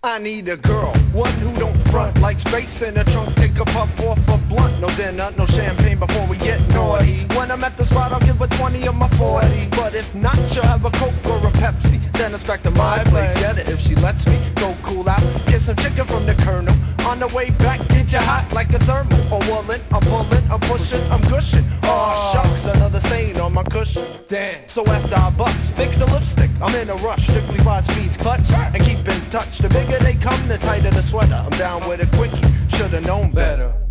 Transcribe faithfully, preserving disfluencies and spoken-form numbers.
I need a girl, one who don't front like space in a trunk. Take a puff off a blunt. No dinner, no champagne before we get naughty. When I'm at the spot, I'll give her twenty of my forty. But if not, she'll have a Coke or a Pepsi. Then it's back to my place. Get it if she lets me. Go cool out, get some chicken from the Colonel. On the way back, get you hot like a thermal. A woolen, I'm pulling, I'm pushing, I'm gushing. Aw shucks, another stain on my cushion. Damn. So after I bust, fix the lipstick. I'm in a rush, strictly five speeds clutch and keep in touch. The bigger they come, the tighter the sweater. I'm down with a quickie, should've known better.